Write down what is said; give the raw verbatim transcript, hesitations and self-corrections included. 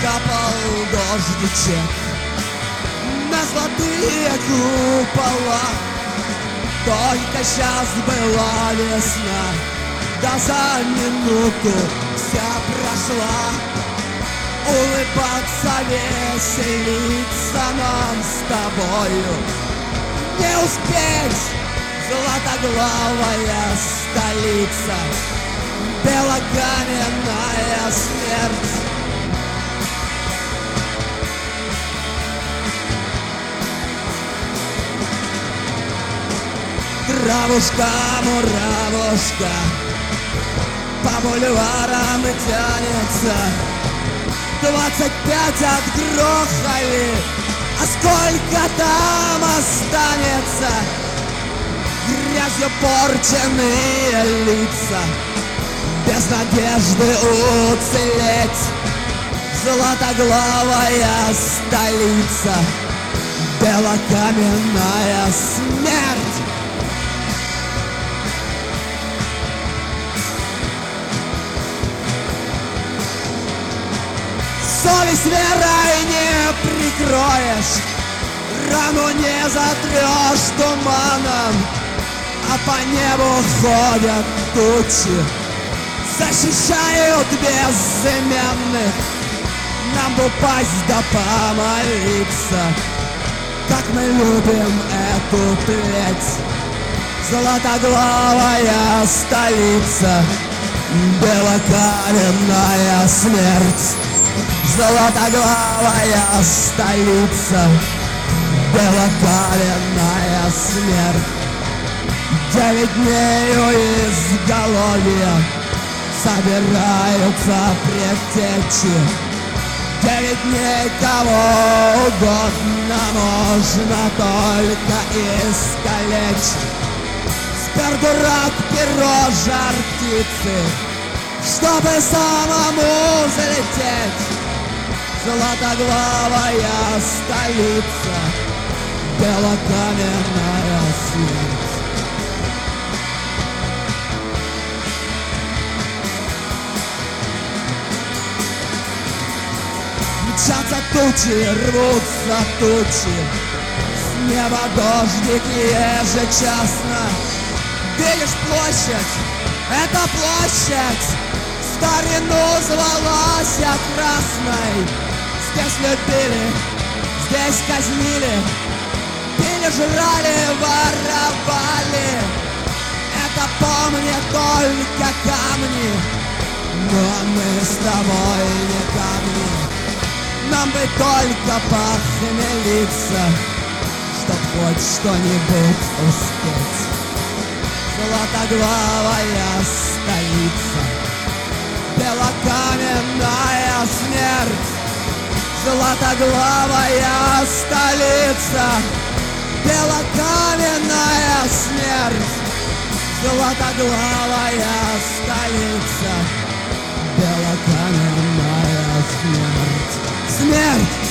капал дождичек на золотые купола. Только сейчас была весна, да за минуту вся прошла. Улыбаться, веселиться нам с тобою не успеть. Златоглавая столица, белокаменная смерть. Травушка, муравушка по бульварам тянется. Двадцать пять отгрохали, а сколько там останется? Грязью порченные лица, без надежды уцелеть. Златоглавая столица, белокаменная смерть. Совесть верой не прикроешь, рану не затрешь туманом, а по небу ходят тучи, защищают безымянных. Нам бы упасть да помолиться, как мы любим эту плеть. Златоглавая столица, белокаменная смерть. Златоглавая столица, белокаменная смерть. Девять дней у изголовья собираются предтечи. Девять дней кого угодно можно только искалечь. Спер дурак перо жар птицы, чтобы самому залететь. Златоглавая столица, белокаменная смерть. Мчатся тучи, рвутся тучи, с неба дождик ежечасно. Видишь площадь, это площадь, старину звалась красной. Здесь любили, здесь казнили, пили, жрали, воровали. Это помнят только камни, но мы с тобой не камни. Нам бы только похмелиться, чтоб хоть что-нибудь успеть. Златоглавая столица, белокаменная смерть. Златоглавая столица, белокаменная смерть. Златоглавая столица, белокаменная смерть. Смерть!